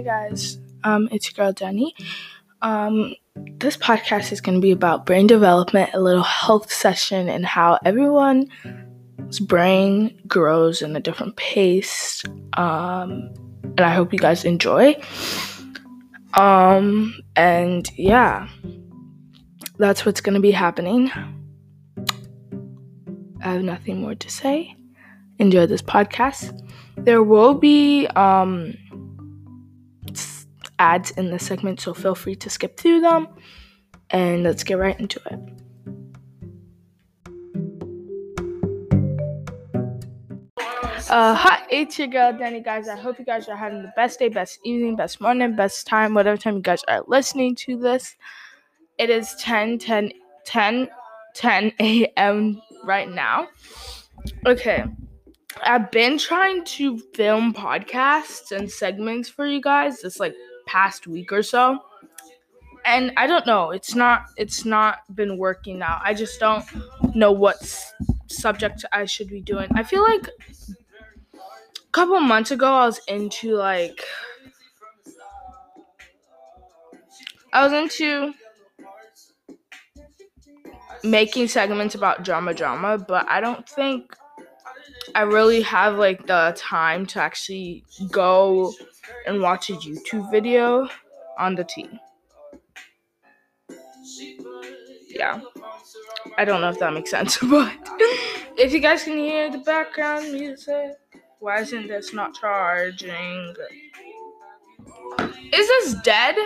guys, it's your girl Jenny. This podcast is going to be about brain development, a little health session, and how everyone's brain grows in a different pace. And I hope you guys enjoy. And yeah, that's what's going to be happening. I have nothing more to say. Enjoy this podcast. There will be ads in this segment, so feel free to skip through them, and let's get right into it. Hi, it's your girl Danny, guys. I hope you guys are having the best day, best evening, best morning, best time, whatever time you guys are listening to this. It is 10 a.m. right now. Okay, I've been trying to film podcasts and segments for you guys this past week or so, and I don't know, it's not been working out. I just don't know what subject I should be doing. I feel like a couple months ago I was into making segments about drama, but I don't think I really have the time to actually go and watch a YouTube video on the T. Yeah, I don't know if that makes sense, but if you guys can hear the background music, why isn't this not charging? Is this dead?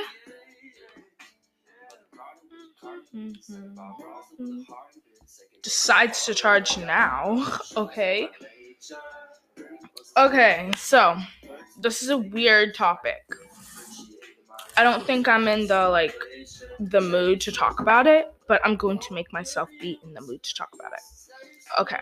Decides to charge now. Okay, so this is a weird topic. I don't think I'm in the mood to talk about it, but I'm going to make myself be in the mood to talk about it. Okay.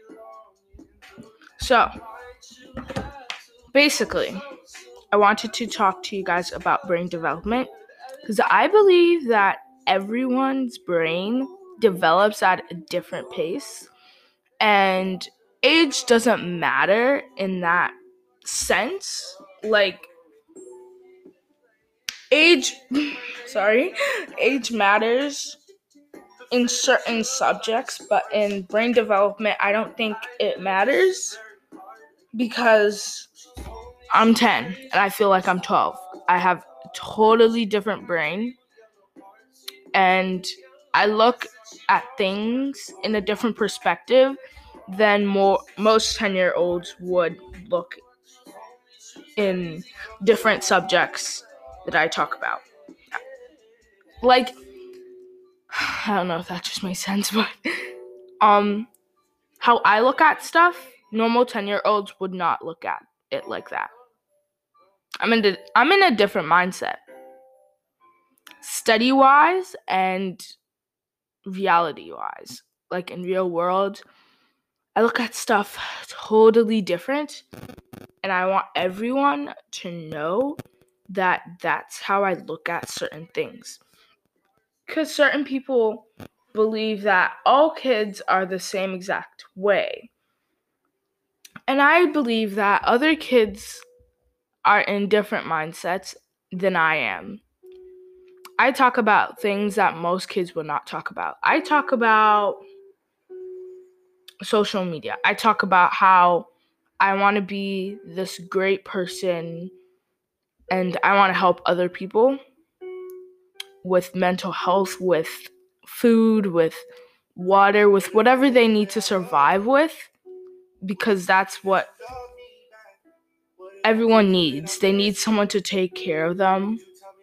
So, basically, I wanted to talk to you guys about brain development because I believe that everyone's brain develops at a different pace, and age doesn't matter in that sense. Age matters in certain subjects, but in brain development, I don't think it matters because I'm 10 and I feel like I'm 12. I have a totally different brain, and I look at things in a different perspective than most 10-year-olds would look in different subjects that I talk about. I don't know if that just makes sense, but how I look at stuff, normal 10-year-olds would not look at it like that. I'm in a different mindset, study-wise and reality-wise. In real world, I look at stuff totally different, and I want everyone to know that that's how I look at certain things. Because certain people believe that all kids are the same exact way. And I believe that other kids are in different mindsets than I am. I talk about things that most kids would not talk about. I talk about social media. I talk about how I want to be this great person and I want to help other people with mental health, with food, with water, with whatever they need to survive with, because that's what everyone needs. They need someone to take care of them.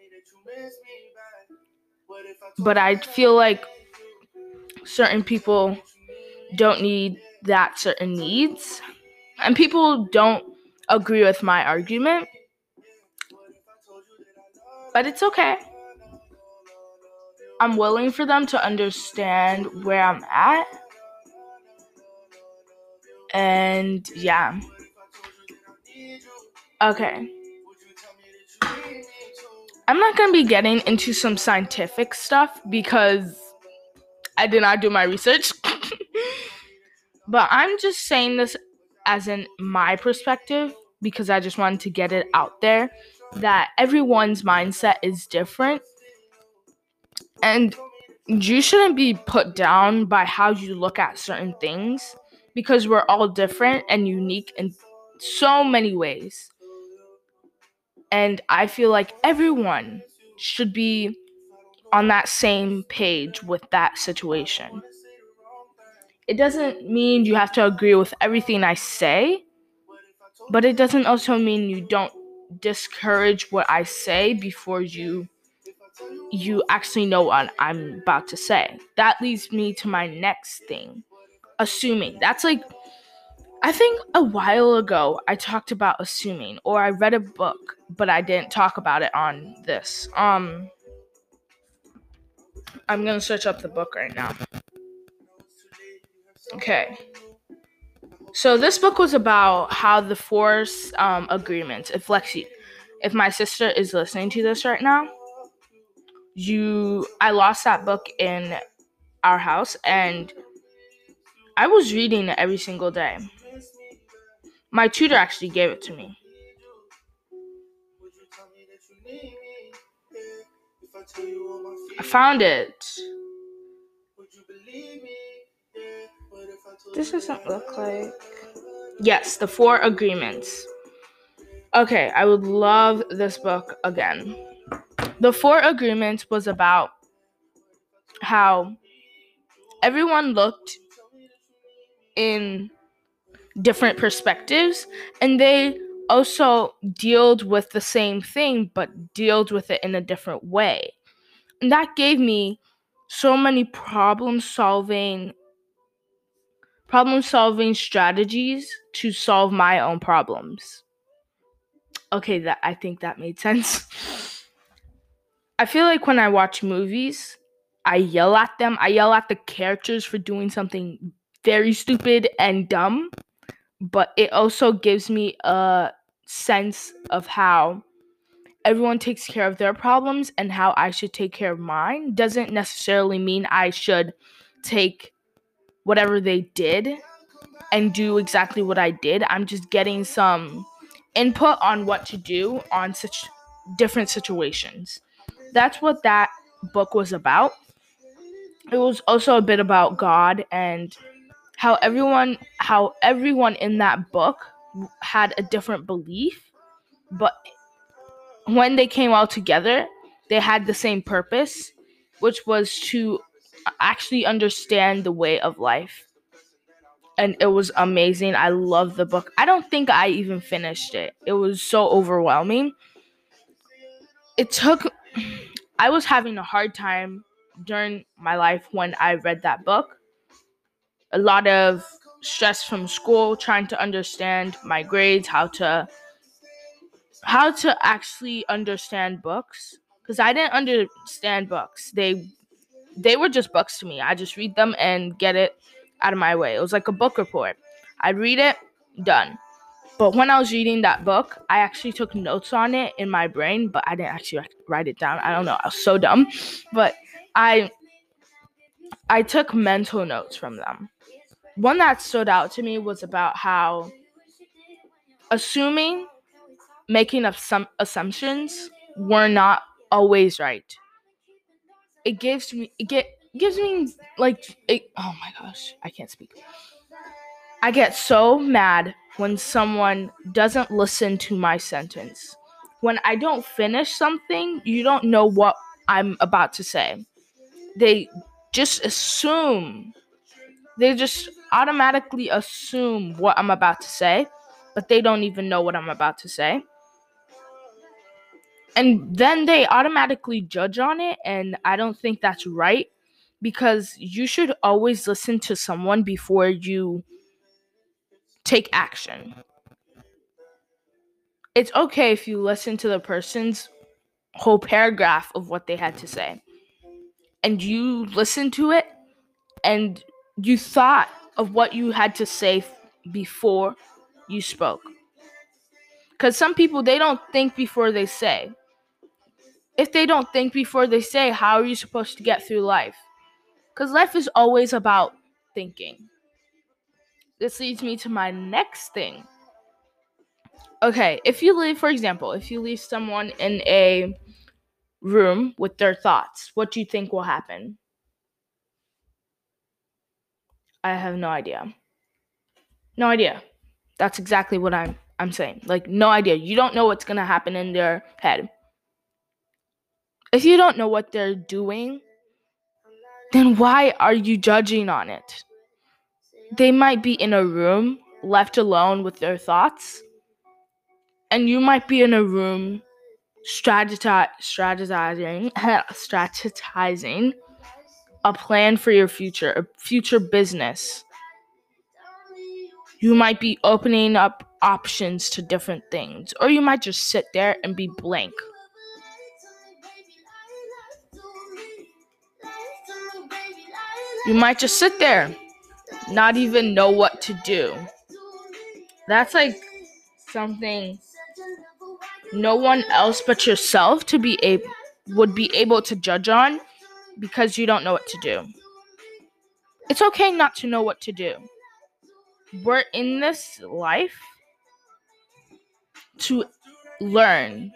But I feel like certain people don't need that certain needs, and people don't agree with my argument, but it's okay. I'm willing for them to understand where I'm at, and yeah. Okay. I'm not going to be getting into some scientific stuff because I did not do my research. But I'm just saying this as in my perspective because I just wanted to get it out there that everyone's mindset is different, and you shouldn't be put down by how you look at certain things, because we're all different and unique in so many ways. And I feel like everyone should be on that same page with that situation. It doesn't mean you have to agree with everything I say, but it doesn't also mean you don't discourage what I say before you actually know what I'm about to say. That leads me to my next thing. Assuming. That's like, I think a while ago I talked about assuming, or I read a book, but I didn't talk about it on this. I'm gonna search up the book right now. Okay. So this book was about how the four agreements. If my sister is listening to this right now, I lost that book in our house, and I was reading it every single day. My tutor actually gave it to me. I found it. This doesn't look like... Yes, the Four Agreements. Okay, I would love this book again. The Four Agreements was about how everyone looked in different perspectives, and they also dealt with the same thing, but dealt with it in a different way. And that gave me so many problem solving strategies to solve my own problems. Okay, I think that made sense. I feel like when I watch movies, I yell at them. I yell at the characters for doing something very stupid and dumb, but it also gives me a sense of how everyone takes care of their problems and how I should take care of mine. Doesn't necessarily mean I should take whatever they did and do exactly what I did. I'm just getting some input on what to do on such different situations. That's what that book was about. It was also a bit about God and how everyone in that book had a different belief, but when they came all together, they had the same purpose, which was to actually understand the way of life. And it was amazing. I love the book. I don't think I even finished it. It was so overwhelming. I was having a hard time during my life when I read that book. A lot of stress from school, trying to understand my grades, how to actually understand books, because I didn't understand books. They were just books to me. I just read them and get it out of my way. It was like a book report. I'd read it, done. But when I was reading that book, I actually took notes on it in my brain, but I didn't actually write it down. I don't know. I was so dumb. But I took mental notes from them. One that stood out to me was about how making up some assumptions were not always right. It gives me like oh my gosh, I can't speak. I get so mad when someone doesn't listen to my sentence. When I don't finish something, you don't know what I'm about to say. They just assume. They just automatically assume what I'm about to say, but they don't even know what I'm about to say. And then they automatically judge on it, and I don't think that's right, because you should always listen to someone before you take action. It's okay if you listen to the person's whole paragraph of what they had to say, and you listen to it and you thought of what you had to say before you spoke. Because some people, they don't think before they say. If they don't think before they say, how are you supposed to get through life? Because life is always about thinking. This leads me to my next thing. Okay, if you leave someone in a room with their thoughts, what do you think will happen? I have no idea. No idea. That's exactly what I'm saying. Like, no idea. You don't know what's going to happen in their head. If you don't know what they're doing, then why are you judging on it? They might be in a room left alone with their thoughts, and you might be in a room strategizing a plan for your future, a future business. You might be opening up options to different things, or you might just sit there and be blank. You might just sit there, not even know what to do. That's like something no one else but yourself would be able to judge on, because you don't know what to do. It's okay not to know what to do. We're in this life to learn,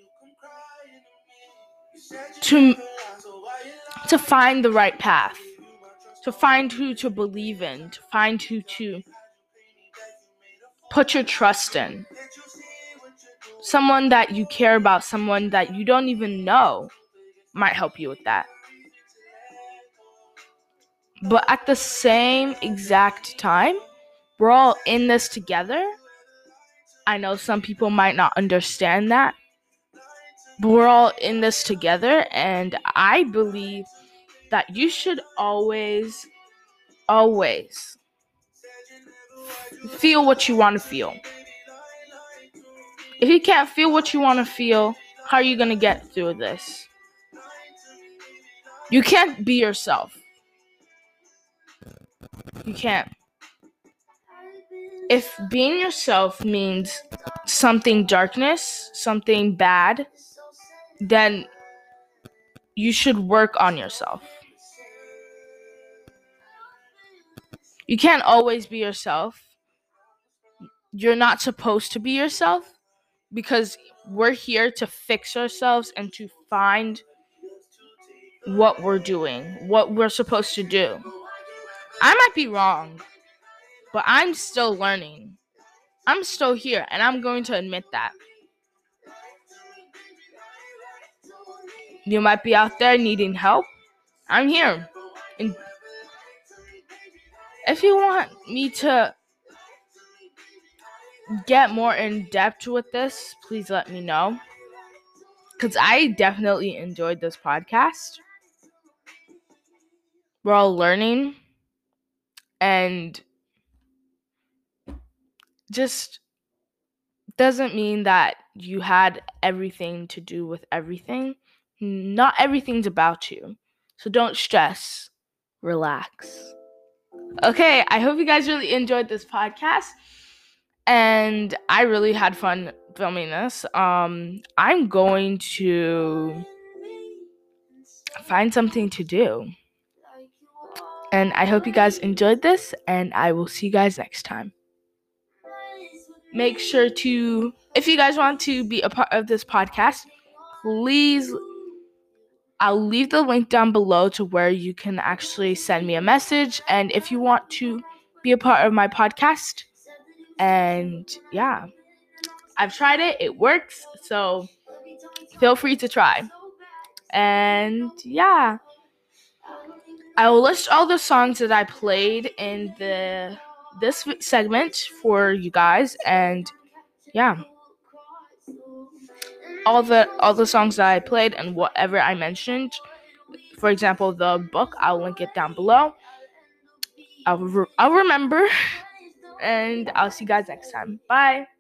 to find the right path, to find who to believe in, to find who to put your trust in. Someone that you care about, someone that you don't even know might help you with that. But at the same exact time, we're all in this together. I know some people might not understand that, but we're all in this together, and I believe that you should always feel what you want to feel. If you can't feel what you want to feel, how are you going to get through this? You can't be yourself. You can't. If being yourself means something darkness, something bad, then you should work on yourself. You can't always be yourself. You're not supposed to be yourself, because we're here to fix ourselves and to find what we're doing, what we're supposed to do. I might be wrong, but I'm still learning. I'm still here, and I'm going to admit that. You might be out there needing help. I'm here. And if you want me to get more in depth with this, please let me know, because I definitely enjoyed this podcast. We're all learning, and just doesn't mean that you had everything to do with everything. Not everything's about you. So don't stress. Relax. Okay, I hope you guys really enjoyed this podcast. And I really had fun filming this. I'm going to find something to do. And I hope you guys enjoyed this, and I will see you guys next time. Make sure to, if you guys want to be a part of this podcast, please, I'll leave the link down below to where you can actually send me a message. And if you want to be a part of my podcast, and yeah, I've tried it. It works. So feel free to try. And yeah, I will list all the songs that I played in this segment for you guys. And yeah, all the songs that I played and whatever I mentioned. For example, the book, I'll link it down below. I'll remember. And I'll see you guys next time. Bye.